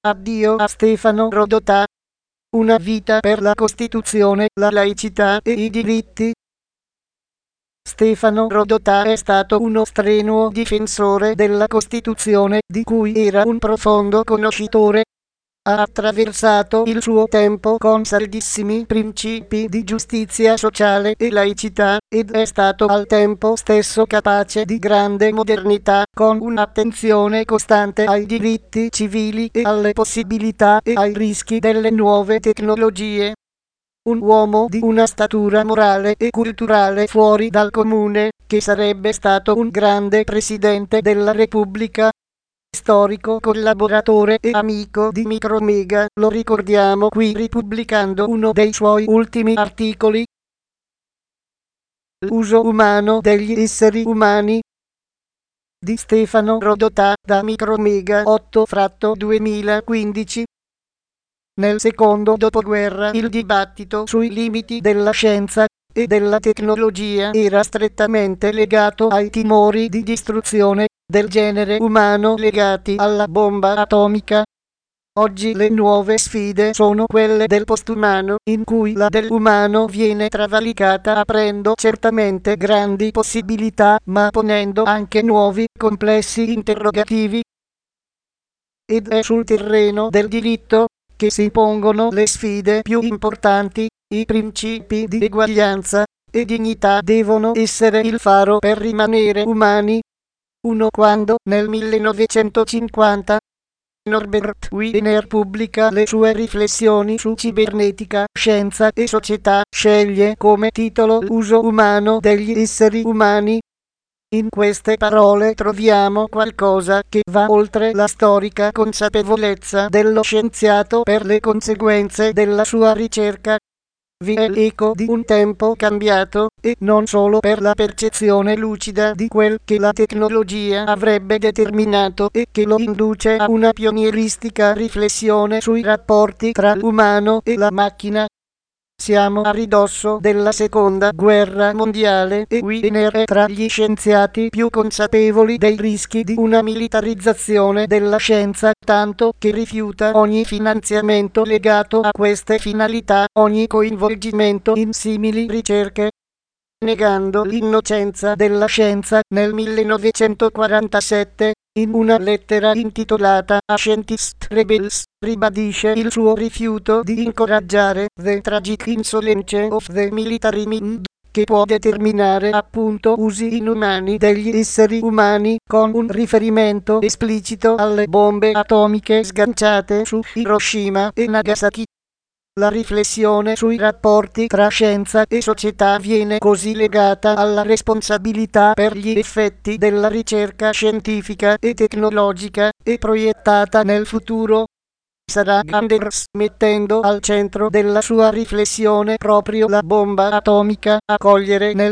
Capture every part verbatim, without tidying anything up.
Addio a Stefano Rodotà. Una vita per la Costituzione, la laicità e i diritti. Stefano Rodotà è stato uno strenuo difensore della Costituzione, di cui era un profondo conoscitore. Ha attraversato il suo tempo con saldissimi principi di giustizia sociale e laicità, ed è stato al tempo stesso capace di grande modernità, con un'attenzione costante ai diritti civili e alle possibilità e ai rischi delle nuove tecnologie. Un uomo di una statura morale e culturale fuori dal comune, che sarebbe stato un grande presidente della Repubblica. Storico collaboratore e amico di Micromega, lo ricordiamo qui ripubblicando uno dei suoi ultimi articoli. L'uso umano degli esseri umani di Stefano Rodotà, da Micromega otto duemilaquindici. Nel secondo dopoguerra il dibattito sui limiti della scienza e della tecnologia era strettamente legato ai timori di distruzione del genere umano legati alla bomba atomica. Oggi le nuove sfide sono quelle del postumano, in cui la dell'umano viene travalicata aprendo certamente grandi possibilità, ma ponendo anche nuovi, complessi interrogativi. Ed è sul terreno del diritto che si pongono le sfide più importanti. I principi di eguaglianza e dignità devono essere il faro per rimanere umani. uno Quando, nel millenovecentocinquanta, Norbert Wiener pubblica le sue riflessioni su cibernetica, scienza e società, sceglie come titolo l'uso umano degli esseri umani. In queste parole troviamo qualcosa che va oltre la storica consapevolezza dello scienziato per le conseguenze della sua ricerca. Vi è l'eco di un tempo cambiato, e non solo per la percezione lucida di quel che la tecnologia avrebbe determinato e che lo induce a una pionieristica riflessione sui rapporti tra l'umano e la macchina. Siamo a ridosso della seconda guerra mondiale e Wiener è tra gli scienziati più consapevoli dei rischi di una militarizzazione della scienza, tanto che rifiuta ogni finanziamento legato a queste finalità, ogni coinvolgimento in simili ricerche. Negando l'innocenza della scienza, nel millenovecentoquarantasette, in una lettera intitolata A Scientist Rebels, ribadisce il suo rifiuto di incoraggiare the tragic insolence of the military mind, che può determinare appunto usi inumani degli esseri umani, con un riferimento esplicito alle bombe atomiche sganciate su Hiroshima e Nagasaki. La riflessione sui rapporti tra scienza e società viene così legata alla responsabilità per gli effetti della ricerca scientifica e tecnologica, e proiettata nel futuro. Sarà Anders, mettendo al centro della sua riflessione proprio la bomba atomica, a cogliere nel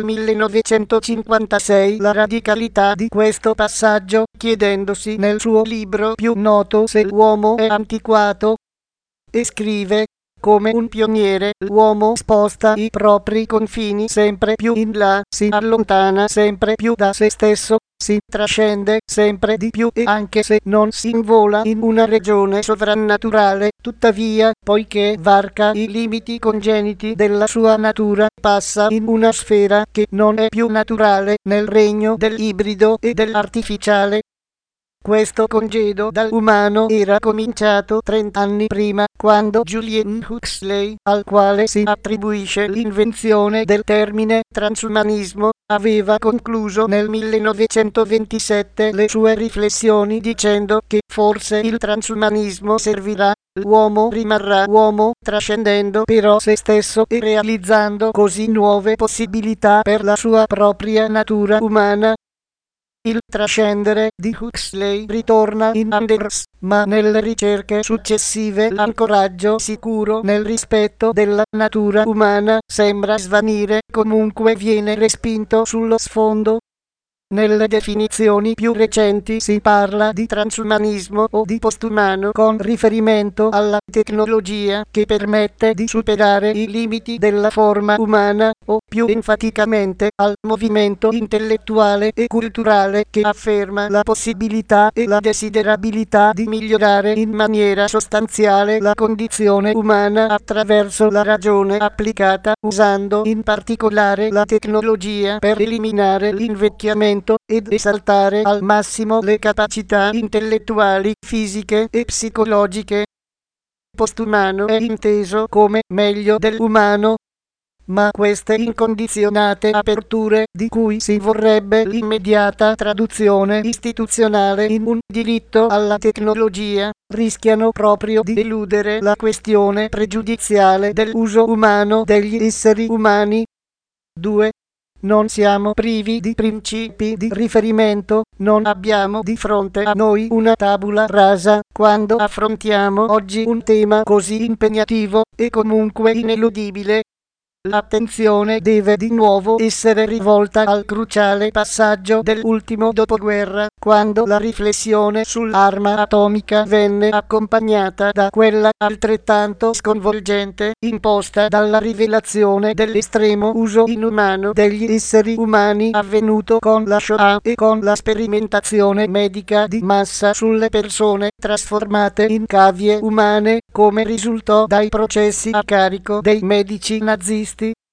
millenovecentocinquantasei la radicalità di questo passaggio, chiedendosi nel suo libro più noto se l'uomo è antiquato. E scrive: come un pioniere, l'uomo sposta i propri confini sempre più in là, si allontana sempre più da se stesso, si trascende sempre di più, e anche se non si invola in una regione sovrannaturale, tuttavia, poiché varca i limiti congeniti della sua natura, passa in una sfera che non è più naturale, nel regno dell'ibrido e dell'artificiale. Questo congedo dall'umano era cominciato trent'anni prima, quando Julian Huxley, al quale si attribuisce l'invenzione del termine transumanismo, aveva concluso nel millenovecentoventisette le sue riflessioni dicendo che forse il transumanismo servirà, l'uomo rimarrà uomo, trascendendo però se stesso e realizzando così nuove possibilità per la sua propria natura umana. Il trascendere di Huxley ritorna in Anders, ma nelle ricerche successive l'ancoraggio sicuro nel rispetto della natura umana sembra svanire, comunque viene respinto sullo sfondo. Nelle definizioni più recenti si parla di transumanismo o di postumano con riferimento alla tecnologia che permette di superare i limiti della forma umana o più enfaticamente al movimento intellettuale e culturale che afferma la possibilità e la desiderabilità di migliorare in maniera sostanziale la condizione umana attraverso la ragione applicata usando in particolare la tecnologia per eliminare l'invecchiamento ed esaltare al massimo le capacità intellettuali, fisiche e psicologiche. Postumano è inteso come meglio dell'umano, ma queste incondizionate aperture, di cui si vorrebbe l'immediata traduzione istituzionale in un diritto alla tecnologia, rischiano proprio di eludere la questione pregiudiziale dell'uso umano degli esseri umani. due. Non siamo privi di principi di riferimento, non abbiamo di fronte a noi una tabula rasa quando affrontiamo oggi un tema così impegnativo e comunque ineludibile. L'attenzione deve di nuovo essere rivolta al cruciale passaggio dell'ultimo dopoguerra, quando la riflessione sull'arma atomica venne accompagnata da quella altrettanto sconvolgente imposta dalla rivelazione dell'estremo uso inumano degli esseri umani avvenuto con la Shoah e con la sperimentazione medica di massa sulle persone trasformate in cavie umane, come risultò dai processi a carico dei medici nazisti.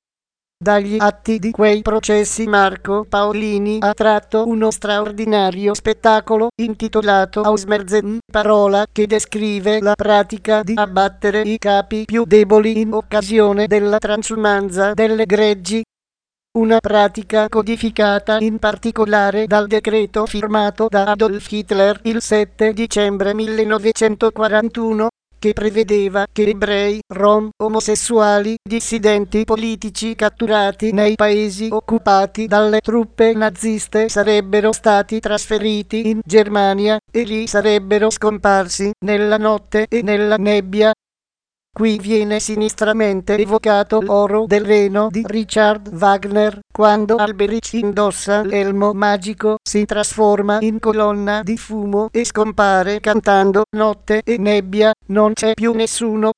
Dagli atti di quei processi Marco Paolini ha tratto uno straordinario spettacolo intitolato Ausmerzen, parola che descrive la pratica di abbattere i capi più deboli in occasione della transumanza delle greggi. Una pratica codificata in particolare dal decreto firmato da Adolf Hitler il sette dicembre millenovecentoquarantuno, che prevedeva che ebrei, rom, omosessuali, dissidenti politici catturati nei paesi occupati dalle truppe naziste sarebbero stati trasferiti in Germania e lì sarebbero scomparsi nella notte e nella nebbia. Qui viene sinistramente evocato l'oro del Reno di Richard Wagner, quando Alberich indossa l'elmo magico, si trasforma in colonna di fumo e scompare cantando notte e nebbia, non c'è più nessuno.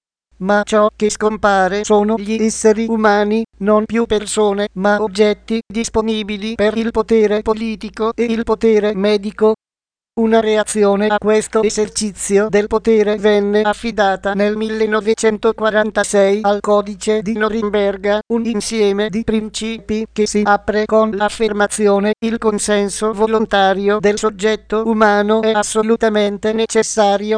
Ma ciò che scompare sono gli esseri umani, non più persone, ma oggetti disponibili per il potere politico e il potere medico. Una reazione a questo esercizio del potere venne affidata nel millenovecentoquarantasei al Codice di Norimberga, un insieme di principi che si apre con l'affermazione: il consenso volontario del soggetto umano è assolutamente necessario.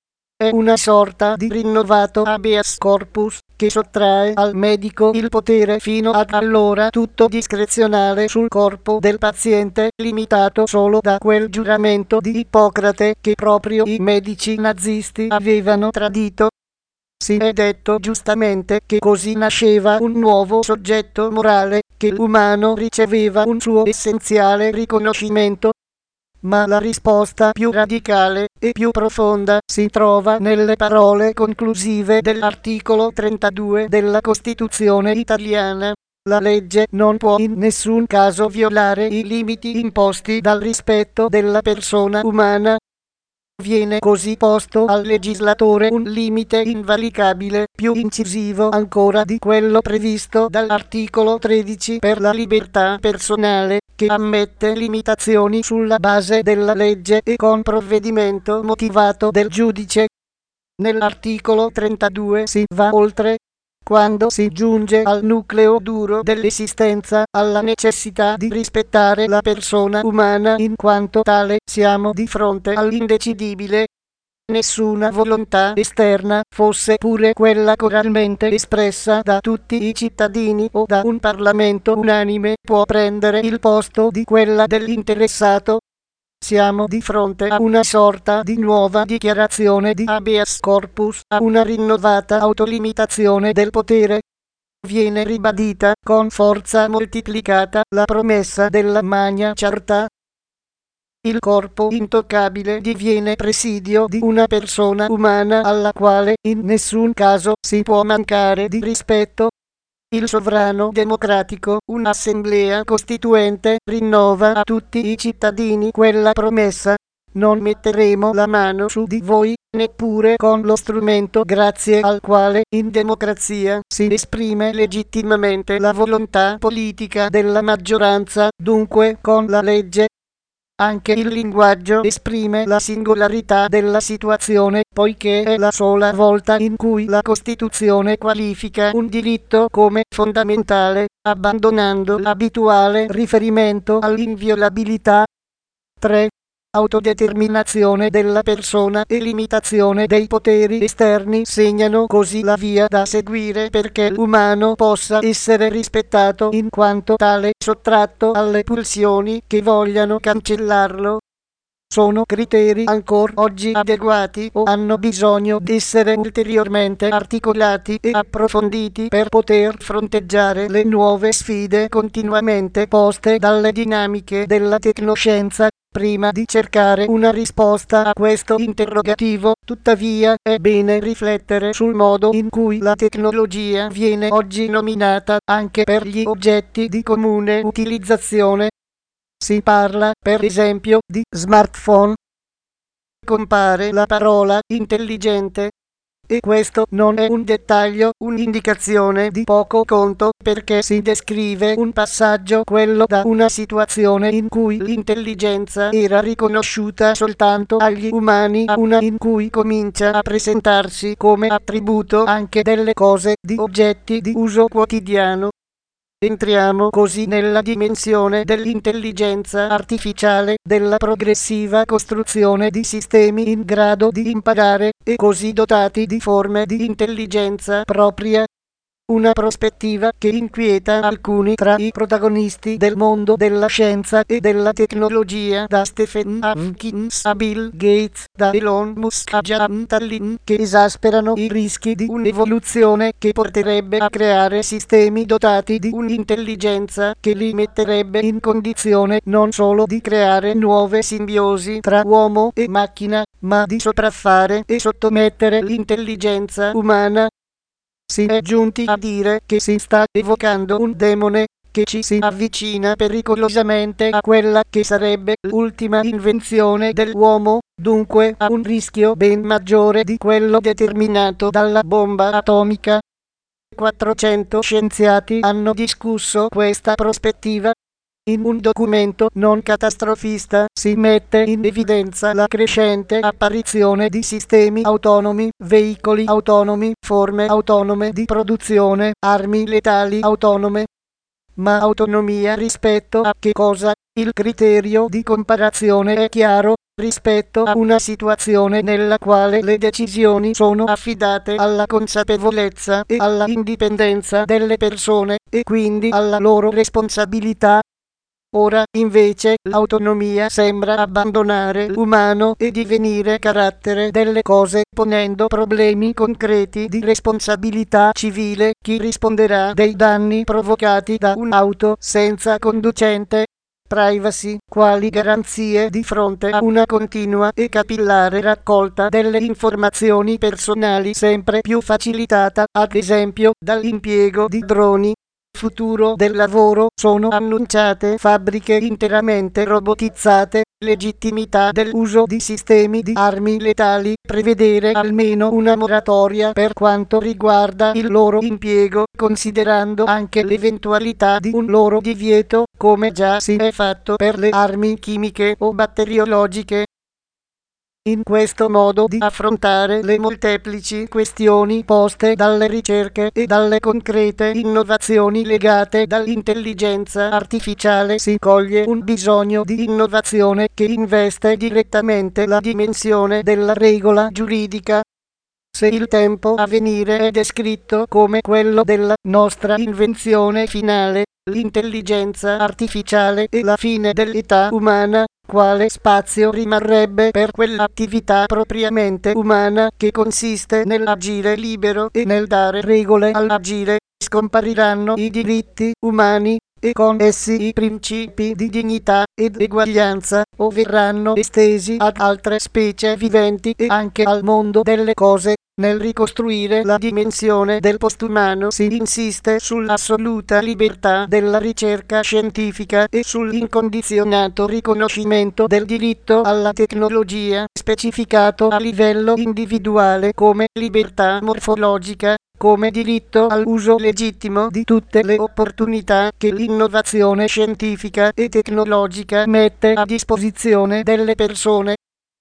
È una sorta di rinnovato habeas corpus che sottrae al medico il potere fino ad allora tutto discrezionale sul corpo del paziente, limitato solo da quel giuramento di Ippocrate che proprio i medici nazisti avevano tradito. Si è detto giustamente che così nasceva un nuovo soggetto morale, che l'umano riceveva un suo essenziale riconoscimento. Ma la risposta più radicale e più profonda si trova nelle parole conclusive dell'articolo trentadue della Costituzione italiana. La legge non può in nessun caso violare i limiti imposti dal rispetto della persona umana. Viene così posto al legislatore un limite invalicabile, più incisivo ancora di quello previsto dall'articolo tredici per la libertà personale, che ammette limitazioni sulla base della legge e con provvedimento motivato del giudice. Nell'articolo trentadue si va oltre, quando si giunge al nucleo duro dell'esistenza, alla necessità di rispettare la persona umana in quanto tale. Siamo di fronte all'indecidibile. Nessuna volontà esterna, fosse pure quella coralmente espressa da tutti i cittadini o da un Parlamento unanime, può prendere il posto di quella dell'interessato. Siamo di fronte a una sorta di nuova dichiarazione di habeas corpus, a una rinnovata autolimitazione del potere. Viene ribadita con forza moltiplicata la promessa della Magna Charta. Il corpo intoccabile diviene presidio di una persona umana alla quale in nessun caso si può mancare di rispetto. Il sovrano democratico, un'assemblea costituente, rinnova a tutti i cittadini quella promessa: non metteremo la mano su di voi, neppure con lo strumento grazie al quale in democrazia si esprime legittimamente la volontà politica della maggioranza, dunque con la legge. Anche il linguaggio esprime la singolarità della situazione, poiché è la sola volta in cui la Costituzione qualifica un diritto come fondamentale, abbandonando l'abituale riferimento all'inviolabilità. tre. Autodeterminazione della persona e limitazione dei poteri esterni segnano così la via da seguire perché l'umano possa essere rispettato in quanto tale, sottratto alle pulsioni che vogliano cancellarlo. Sono criteri ancora oggi adeguati o hanno bisogno di essere ulteriormente articolati e approfonditi per poter fronteggiare le nuove sfide continuamente poste dalle dinamiche della tecnoscienza? Prima di cercare una risposta a questo interrogativo, tuttavia, è bene riflettere sul modo in cui la tecnologia viene oggi nominata anche per gli oggetti di comune utilizzazione. Si parla, per esempio, di smartphone. Compare la parola intelligente. E questo non è un dettaglio, un'indicazione di poco conto, perché si descrive un passaggio, quello da una situazione in cui l'intelligenza era riconosciuta soltanto agli umani a una in cui comincia a presentarsi come attributo anche delle cose, di oggetti di uso quotidiano. Entriamo così nella dimensione dell'intelligenza artificiale, della progressiva costruzione di sistemi in grado di imparare, e così dotati di forme di intelligenza propria. Una prospettiva che inquieta alcuni tra i protagonisti del mondo della scienza e della tecnologia, da Stephen Hawkins a Bill Gates, da Elon Musk a Jan Tallinn, che esasperano i rischi di un'evoluzione che porterebbe a creare sistemi dotati di un'intelligenza che li metterebbe in condizione non solo di creare nuove simbiosi tra uomo e macchina, ma di sopraffare e sottomettere l'intelligenza umana. Si è giunti a dire che si sta evocando un demone che ci si avvicina pericolosamente a quella che sarebbe l'ultima invenzione dell'uomo, dunque a un rischio ben maggiore di quello determinato dalla bomba atomica. quattrocento scienziati hanno discusso questa prospettiva. In un documento non catastrofista si mette in evidenza la crescente apparizione di sistemi autonomi, veicoli autonomi, forme autonome di produzione, armi letali autonome. Ma autonomia rispetto a che cosa? Il criterio di comparazione è chiaro: rispetto a una situazione nella quale le decisioni sono affidate alla consapevolezza e alla indipendenza delle persone, e quindi alla loro responsabilità. Ora, invece, l'autonomia sembra abbandonare l'umano e divenire carattere delle cose, ponendo problemi concreti di responsabilità civile. Chi risponderà dei danni provocati da un'auto senza conducente? Privacy, quali garanzie di fronte a una continua e capillare raccolta delle informazioni personali sempre più facilitata, ad esempio, dall'impiego di droni? Futuro del lavoro, sono annunciate fabbriche interamente robotizzate, legittimità dell'uso di sistemi di armi letali, prevedere almeno una moratoria per quanto riguarda il loro impiego, considerando anche l'eventualità di un loro divieto, come già si è fatto per le armi chimiche o batteriologiche. In questo modo di affrontare le molteplici questioni poste dalle ricerche e dalle concrete innovazioni legate dall'intelligenza artificiale si coglie un bisogno di innovazione che investe direttamente la dimensione della regola giuridica. Se il tempo a venire è descritto come quello della nostra invenzione finale, l'intelligenza artificiale e la fine dell'età umana, quale spazio rimarrebbe per quell'attività propriamente umana che consiste nell'agire libero e nel dare regole all'agire? Scompariranno i diritti umani e con essi i principi di dignità ed eguaglianza, o verranno estesi ad altre specie viventi e anche al mondo delle cose. Nel ricostruire la dimensione del postumano si insiste sull'assoluta libertà della ricerca scientifica e sull'incondizionato riconoscimento del diritto alla tecnologia, specificato a livello individuale come libertà morfologica, come diritto all'uso legittimo di tutte le opportunità che l'innovazione scientifica e tecnologica mette a disposizione delle persone.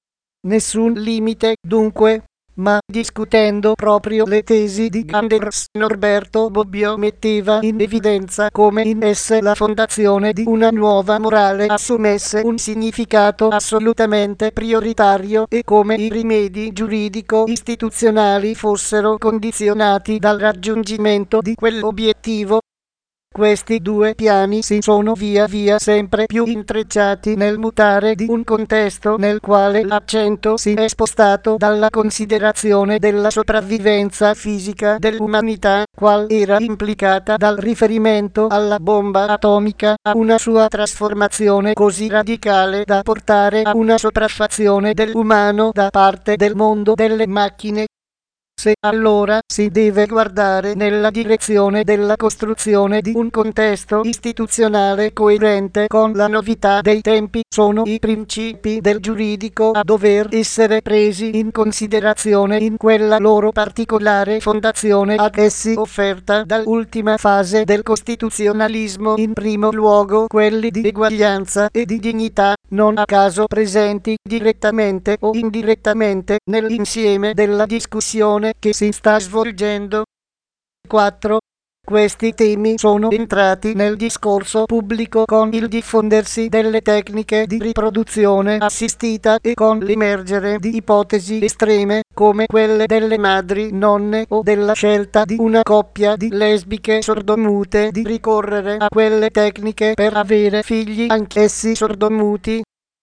Nessun limite, dunque, ma discutendo proprio le tesi di Anders, Norberto Bobbio metteva in evidenza come in esse la fondazione di una nuova morale assumesse un significato assolutamente prioritario e come i rimedi giuridico-istituzionali fossero condizionati dal raggiungimento di quell'obiettivo. Questi due piani si sono via via sempre più intrecciati nel mutare di un contesto nel quale l'accento si è spostato dalla considerazione della sopravvivenza fisica dell'umanità, qual era implicata dal riferimento alla bomba atomica, a una sua trasformazione così radicale da portare a una sopraffazione dell'umano da parte del mondo delle macchine. Se allora si deve guardare nella direzione della costruzione di un contesto istituzionale coerente con la novità dei tempi, sono i principi del giuridico a dover essere presi in considerazione in quella loro particolare fondazione ad essi offerta dall'ultima fase del costituzionalismo, in primo luogo quelli di eguaglianza e di dignità, non a caso presenti direttamente o indirettamente nell'insieme della discussione che si sta svolgendo. quattro. Questi temi sono entrati nel discorso pubblico con il diffondersi delle tecniche di riproduzione assistita e con l'emergere di ipotesi estreme come quelle delle madri nonne o della scelta di una coppia di lesbiche sordomute di ricorrere a quelle tecniche per avere figli anch'essi sordomuti.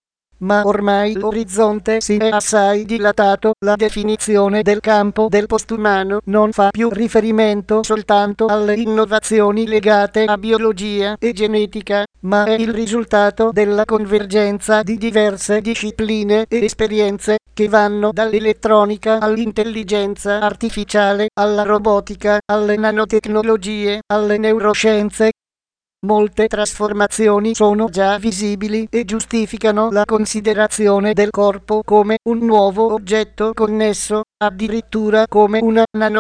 Ma ormai l'orizzonte si è assai dilatato, la definizione del campo del postumano non fa più riferimento soltanto alle innovazioni legate a biologia e genetica, ma è il risultato della convergenza di diverse discipline e esperienze che vanno dall'elettronica all'intelligenza artificiale, alla robotica, alle nanotecnologie, alle neuroscienze. Molte trasformazioni sono già visibili e giustificano la considerazione del corpo come un nuovo oggetto connesso, addirittura come una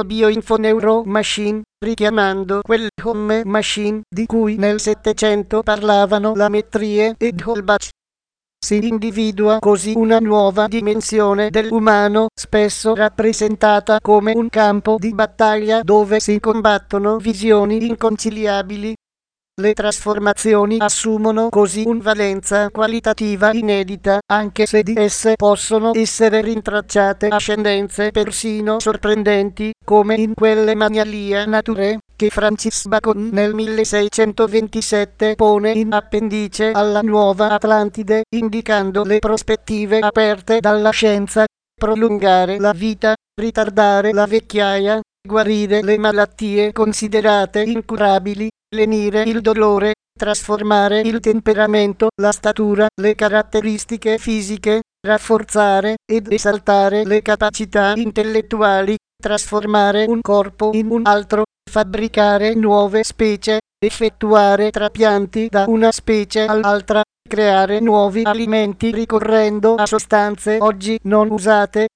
nanobioinfoneuromachine, richiamando quel home machine di cui nel Settecento parlavano Lamettrie ed Holbach. Si individua così una nuova dimensione dell'umano, spesso rappresentata come un campo di battaglia dove si combattono visioni inconciliabili. Le trasformazioni assumono così una valenza qualitativa inedita, anche se di esse possono essere rintracciate ascendenze persino sorprendenti, come in quelle Magnalia Naturae, che Francis Bacon nel milleseicentoventisette pone in appendice alla Nuova Atlantide, indicando le prospettive aperte dalla scienza: prolungare la vita, ritardare la vecchiaia, guarire le malattie considerate incurabili, lenire il dolore, trasformare il temperamento, la statura, le caratteristiche fisiche, rafforzare ed esaltare le capacità intellettuali, trasformare un corpo in un altro, fabbricare nuove specie, effettuare trapianti da una specie all'altra, creare nuovi alimenti ricorrendo a sostanze oggi non usate.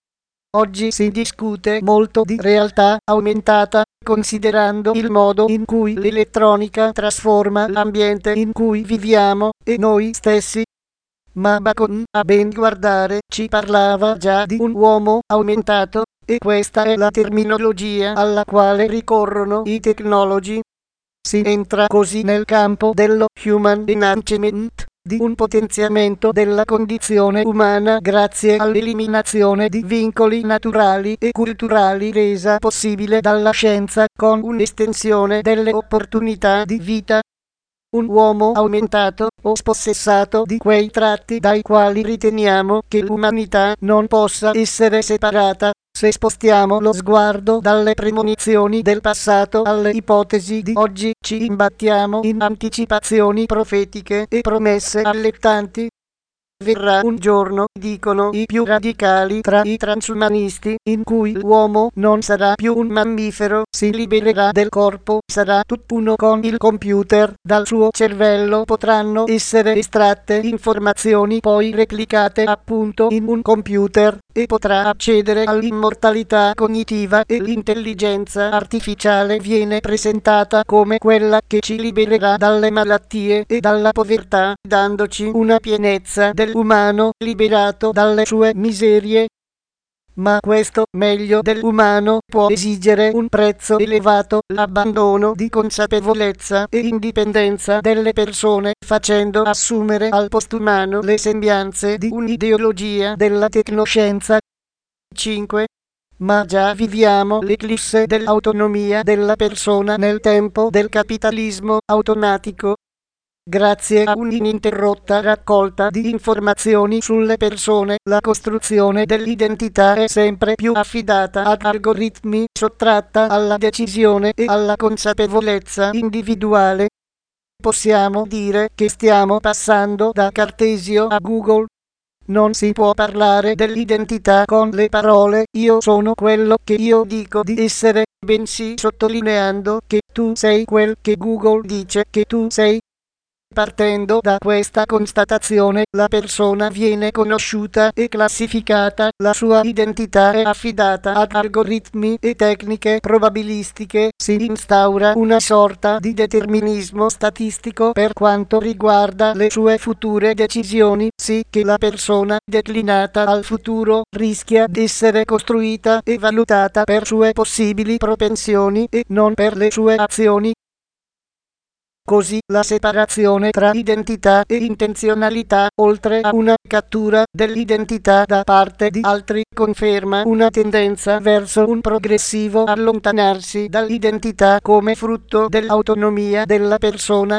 Oggi si discute molto di realtà aumentata, considerando il modo in cui l'elettronica trasforma l'ambiente in cui viviamo e noi stessi. Ma Bacon, a ben guardare, ci parlava già di un uomo aumentato, e questa è la terminologia alla quale ricorrono i tecnologi. Si entra così nel campo dello human enhancement, di un potenziamento della condizione umana grazie all'eliminazione di vincoli naturali e culturali resa possibile dalla scienza, con un'estensione delle opportunità di vita. Un uomo aumentato o spossessato di quei tratti dai quali riteniamo che l'umanità non possa essere separata. Se spostiamo lo sguardo dalle premonizioni del passato alle ipotesi di oggi, ci imbattiamo in anticipazioni profetiche e promesse allettanti. Verrà un giorno, dicono i più radicali tra i transumanisti, in cui l'uomo non sarà più un mammifero, si libererà del corpo, sarà tutt'uno con il computer, dal suo cervello potranno essere estratte informazioni poi replicate appunto in un computer, e potrà accedere all'immortalità cognitiva, e l'intelligenza artificiale viene presentata come quella che ci libererà dalle malattie e dalla povertà, dandoci una pienezza dell'umano liberato dalle sue miserie. Ma questo meglio dell'umano può esigere un prezzo elevato, l'abbandono di consapevolezza e indipendenza delle persone, facendo assumere al postumano le sembianze di un'ideologia della tecnoscienza. cinque. Ma già viviamo l'eclisse dell'autonomia della persona nel tempo del capitalismo automatico. Grazie a un'ininterrotta raccolta di informazioni sulle persone, la costruzione dell'identità è sempre più affidata ad algoritmi, sottratta alla decisione e alla consapevolezza individuale. Possiamo dire che stiamo passando da Cartesio a Google. Non si può parlare dell'identità con le parole "io sono quello che io dico di essere", bensì sottolineando che tu sei quel che Google dice che tu sei. Partendo da questa constatazione, la persona viene conosciuta e classificata, la sua identità è affidata ad algoritmi e tecniche probabilistiche, si instaura una sorta di determinismo statistico per quanto riguarda le sue future decisioni, sì che la persona declinata al futuro rischia di essere costruita e valutata per sue possibili propensioni e non per le sue azioni. Così la separazione tra identità e intenzionalità, oltre a una cattura dell'identità da parte di altri, conferma una tendenza verso un progressivo allontanarsi dall'identità come frutto dell'autonomia della persona.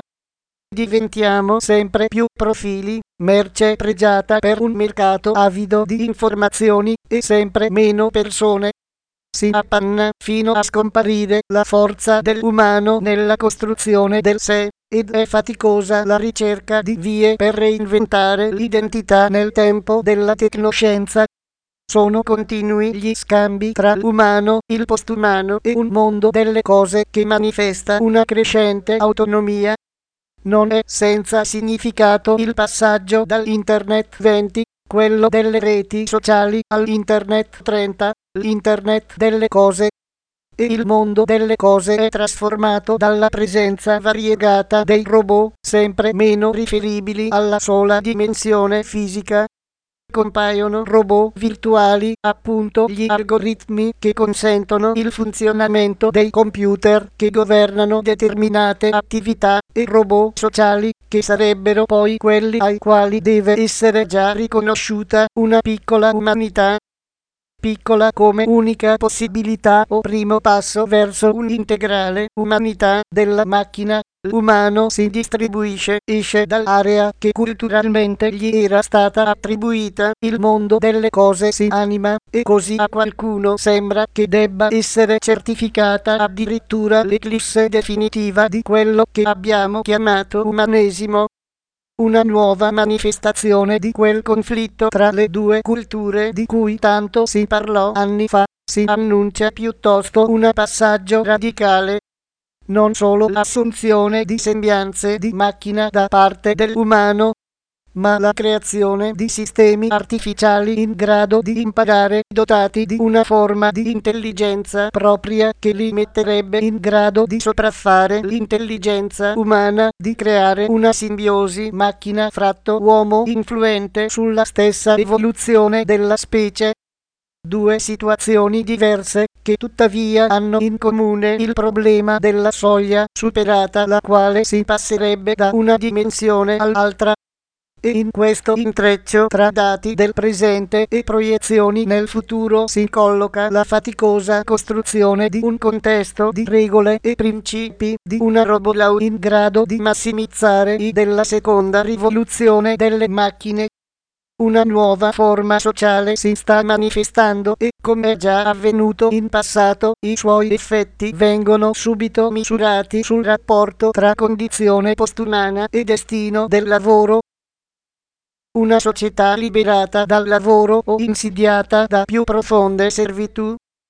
Diventiamo sempre più profili, merce pregiata per un mercato avido di informazioni, e sempre meno persone. Si appanna fino a scomparire la forza dell'umano nella costruzione del sé, ed è faticosa la ricerca di vie per reinventare l'identità nel tempo della tecnoscienza. Sono continui gli scambi tra l'umano, il postumano e un mondo delle cose che manifesta una crescente autonomia. Non è senza significato il passaggio dall'Internet venti, quello delle reti sociali, all'Internet trenta, l'Internet delle cose. E il mondo delle cose è trasformato dalla presenza variegata dei robot, sempre meno riferibili alla sola dimensione fisica. Compaiono robot virtuali, appunto gli algoritmi che consentono il funzionamento dei computer che governano determinate attività, e robot sociali, che sarebbero poi quelli ai quali deve essere già riconosciuta una piccola umanità. Piccola come unica possibilità o primo passo verso un'integrale umanità della macchina. L'umano si distribuisce, esce dall'area che culturalmente gli era stata attribuita, il mondo delle cose si anima, e così a qualcuno sembra che debba essere certificata addirittura l'eclisse definitiva di quello che abbiamo chiamato umanesimo. Una nuova manifestazione di quel conflitto tra le due culture di cui tanto si parlò anni fa, si annuncia piuttosto un passaggio radicale. Non solo l'assunzione di sembianze di macchina da parte dell'umano, ma la creazione di sistemi artificiali in grado di imparare, dotati di una forma di intelligenza propria che li metterebbe in grado di sopraffare l'intelligenza umana, di creare una simbiosi macchina-fratto-uomo influente sulla stessa evoluzione della specie. Due situazioni diverse, che tuttavia hanno in comune il problema della soglia, superata la quale si passerebbe da una dimensione all'altra. E in questo intreccio tra dati del presente e proiezioni nel futuro si colloca la faticosa costruzione di un contesto di regole e principi, di una robolaw in grado di massimizzare i della seconda rivoluzione delle macchine. Una nuova forma sociale si sta manifestando e, come è già avvenuto in passato, i suoi effetti vengono subito misurati sul rapporto tra condizione postumana e destino del lavoro. una società liberata dal lavoro o insidiata da più profonde servitù,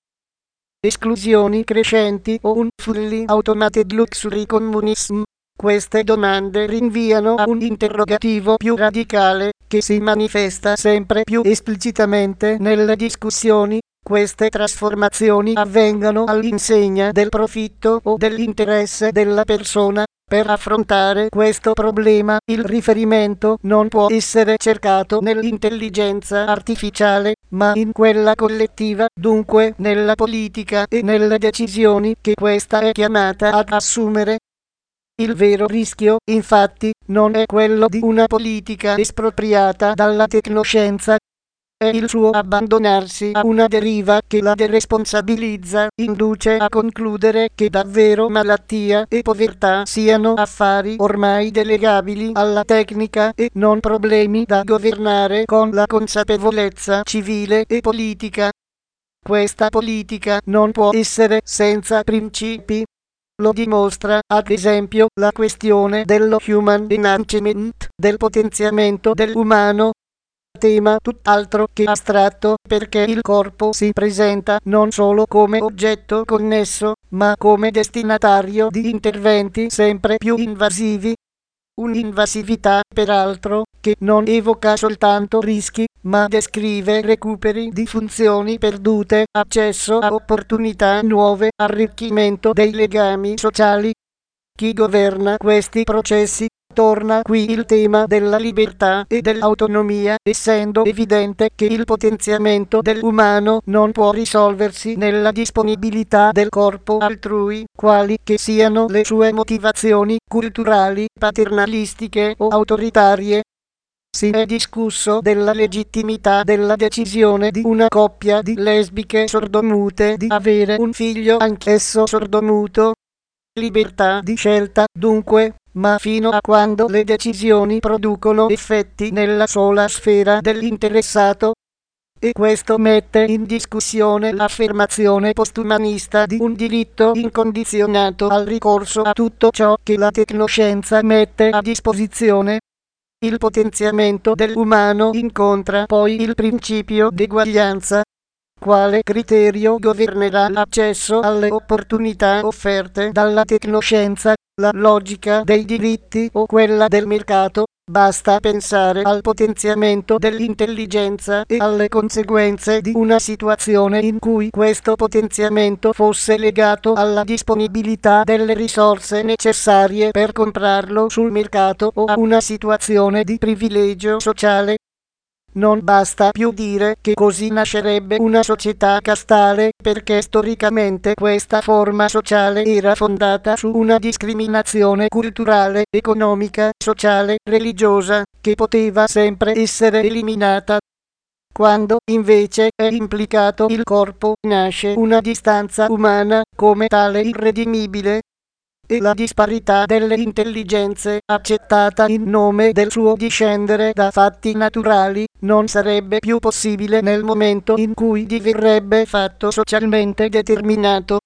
esclusioni crescenti o un fully automated luxury communism? Queste domande rinviano a un interrogativo più radicale, che si manifesta sempre più esplicitamente nelle discussioni. Queste trasformazioni avvengono all'insegna del profitto o dell'interesse della persona. Per affrontare questo problema, il riferimento non può essere cercato nell'intelligenza artificiale, ma in quella collettiva, dunque nella politica e nelle decisioni che questa è chiamata ad assumere. Il vero rischio, infatti, non è quello di una politica espropriata dalla tecnoscienza, è il suo abbandonarsi a una deriva che la deresponsabilizza, induce a concludere che davvero malattia e povertà siano affari ormai delegabili alla tecnica e non problemi da governare con la consapevolezza civile e politica. Questa politica non può essere senza principi. Lo dimostra, ad esempio, la questione dello human enhancement, del potenziamento dell'umano, tema tutt'altro che astratto, perché il corpo si presenta non solo come oggetto connesso, ma come destinatario di interventi sempre più invasivi. Un'invasività, peraltro, che non evoca soltanto rischi, ma descrive recuperi di funzioni perdute, accesso a opportunità nuove, arricchimento dei legami sociali. Chi governa questi processi? Torna qui il tema della libertà e dell'autonomia, essendo evidente che il potenziamento dell'umano non può risolversi nella disponibilità del corpo altrui, quali che siano le sue motivazioni culturali, paternalistiche o autoritarie. Si è discusso della legittimità della decisione di una coppia di lesbiche sordomute di avere un figlio anch'esso sordomuto. Libertà di scelta, dunque, ma fino a quando le decisioni producono effetti nella sola sfera dell'interessato. E questo mette in discussione l'affermazione postumanista di un diritto incondizionato al ricorso a tutto ciò che la tecnoscienza mette a disposizione. Il potenziamento dell'umano incontra poi il principio d'eguaglianza. Quale criterio governerà l'accesso alle opportunità offerte dalla tecnoscienza, la logica dei diritti o quella del mercato? Basta pensare al potenziamento dell'intelligenza e alle conseguenze di una situazione in cui questo potenziamento fosse legato alla disponibilità delle risorse necessarie per comprarlo sul mercato o a una situazione di privilegio sociale. Non basta più dire che così nascerebbe una società castale, perché storicamente questa forma sociale era fondata su una discriminazione culturale, economica, sociale, religiosa, che poteva sempre essere eliminata. Quando invece è implicato il corpo, nasce una distanza umana, come tale irredimibile, e la disparità delle intelligenze, accettata in nome del suo discendere da fatti naturali, non sarebbe più possibile nel momento in cui diverrebbe fatto socialmente determinato.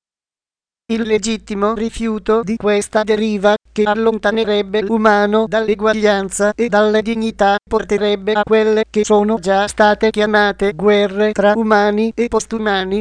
Il legittimo rifiuto di questa deriva, che allontanerebbe l'umano dall'eguaglianza e dalle dignità, porterebbe a quelle che sono già state chiamate guerre tra umani e postumani.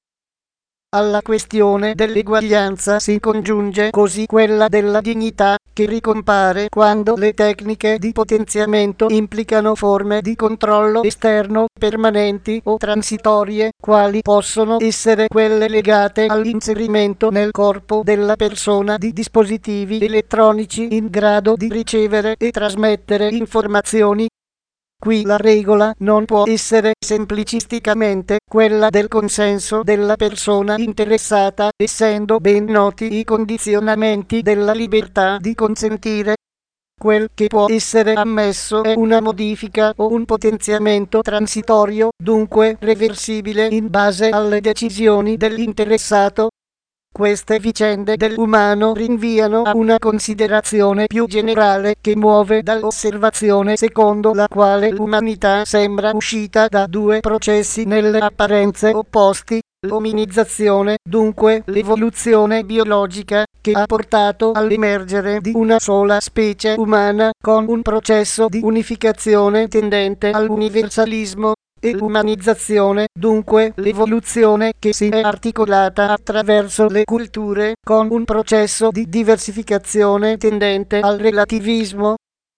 Alla questione dell'eguaglianza si congiunge così quella della dignità, che ricompare quando le tecniche di potenziamento implicano forme di controllo esterno, permanenti o transitorie, quali possono essere quelle legate all'inserimento nel corpo della persona di dispositivi elettronici in grado di ricevere e trasmettere informazioni. Qui la regola non può essere semplicisticamente quella del consenso della persona interessata, essendo ben noti i condizionamenti della libertà di consentire. Quel che può essere ammesso è una modifica o un potenziamento transitorio, dunque reversibile in base alle decisioni dell'interessato. Queste vicende dell'umano rinviano a una considerazione più generale che muove dall'osservazione secondo la quale l'umanità sembra uscita da due processi nelle apparenze opposti. L'ominizzazione, dunque l'evoluzione biologica, che ha portato all'emergere di una sola specie umana, con un processo di unificazione tendente all'universalismo, e l'umanizzazione, dunque l'evoluzione che si è articolata attraverso le culture, con un processo di diversificazione tendente al relativismo.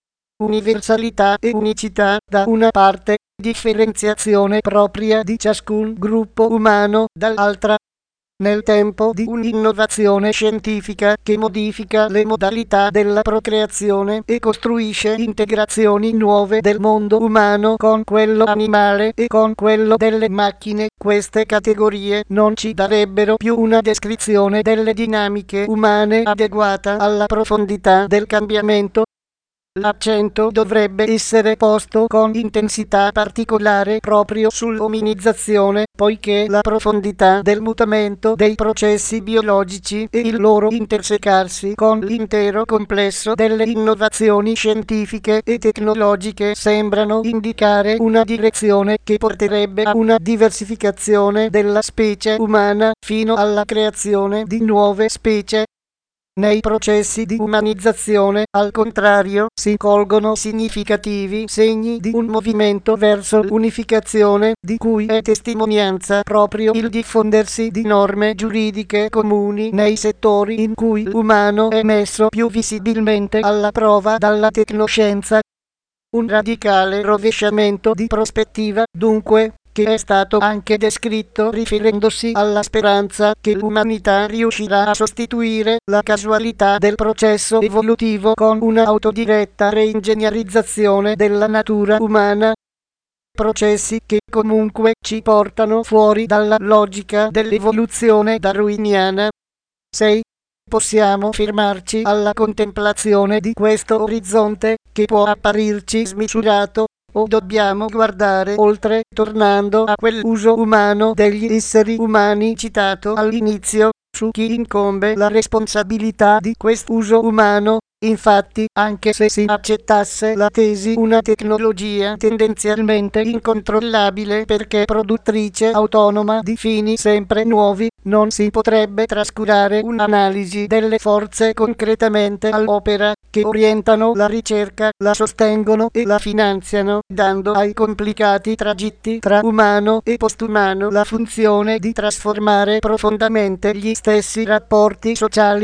Universalità e unicità da una parte, differenziazione propria di ciascun gruppo umano dall'altra. Nel tempo di un'innovazione scientifica che modifica le modalità della procreazione e costruisce integrazioni nuove del mondo umano con quello animale e con quello delle macchine, queste categorie non ci darebbero più una descrizione delle dinamiche umane adeguata alla profondità del cambiamento. L'accento dovrebbe essere posto con intensità particolare proprio sull'ominizzazione, poiché la profondità del mutamento dei processi biologici e il loro intersecarsi con l'intero complesso delle innovazioni scientifiche e tecnologiche sembrano indicare una direzione che porterebbe a una diversificazione della specie umana fino alla creazione di nuove specie. Nei processi di umanizzazione, al contrario, si colgono significativi segni di un movimento verso l'unificazione, di cui è testimonianza proprio il diffondersi di norme giuridiche comuni nei settori in cui l'umano è messo più visibilmente alla prova dalla tecnoscienza. Un radicale rovesciamento di prospettiva, dunque, che è stato anche descritto riferendosi alla speranza che l'umanità riuscirà a sostituire la casualità del processo evolutivo con una autodiretta reingegnerizzazione della natura umana. Processi che comunque ci portano fuori dalla logica dell'evoluzione darwiniana. sei. Possiamo fermarci alla contemplazione di questo orizzonte, che può apparirci smisurato, o dobbiamo guardare oltre, tornando a quell'uso umano degli esseri umani citato all'inizio, su chi incombe la responsabilità di quest'uso umano? Infatti, anche se si accettasse la tesi una tecnologia tendenzialmente incontrollabile perché produttrice autonoma di fini sempre nuovi, non si potrebbe trascurare un'analisi delle forze concretamente all'opera, che orientano la ricerca, la sostengono e la finanziano, dando ai complicati tragitti tra umano e postumano la funzione di trasformare profondamente gli stessi rapporti sociali.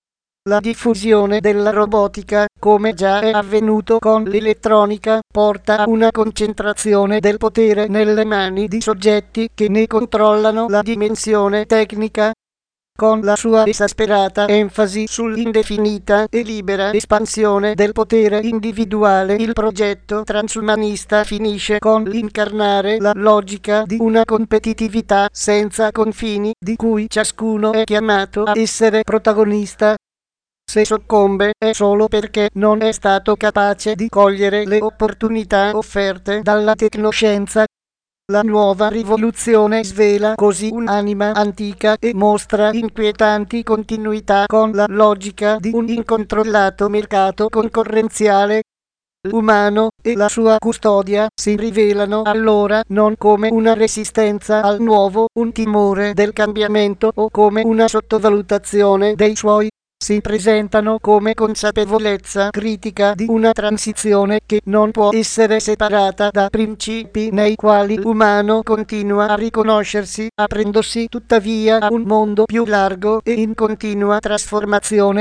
La diffusione della robotica, come già è avvenuto con l'elettronica, porta a una concentrazione del potere nelle mani di soggetti che ne controllano la dimensione tecnica. Con la sua esasperata enfasi sull'indefinita e libera espansione del potere individuale, il progetto transumanista finisce con l'incarnare la logica di una competitività senza confini, di cui ciascuno è chiamato a essere protagonista. Se soccombe è solo perché non è stato capace di cogliere le opportunità offerte dalla tecnoscienza. La nuova rivoluzione svela così un'anima antica e mostra inquietanti continuità con la logica di un incontrollato mercato concorrenziale. L'umano e la sua custodia si rivelano allora non come una resistenza al nuovo, un timore del cambiamento o come una sottovalutazione dei suoi. Si presentano come consapevolezza critica di una transizione che non può essere separata da principi nei quali l'umano continua a riconoscersi, aprendosi tuttavia a un mondo più largo e in continua trasformazione.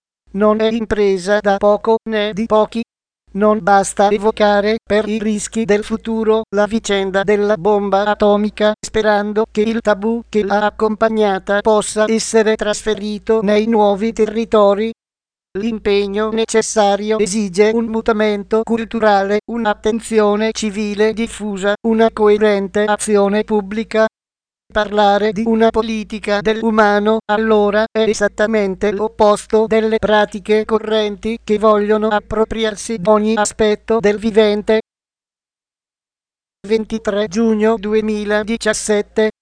Non è impresa da poco né di pochi. Non basta evocare per i rischi del futuro la vicenda della bomba atomica, sperando che il tabù che l'ha accompagnata possa essere trasferito nei nuovi territori. L'impegno necessario esige un mutamento culturale, un'attenzione civile diffusa, una coerente azione pubblica. Parlare di una politica dell'umano, allora, è esattamente l'opposto delle pratiche correnti che vogliono appropriarsi di ogni aspetto del vivente. ventitré giugno duemiladiciassette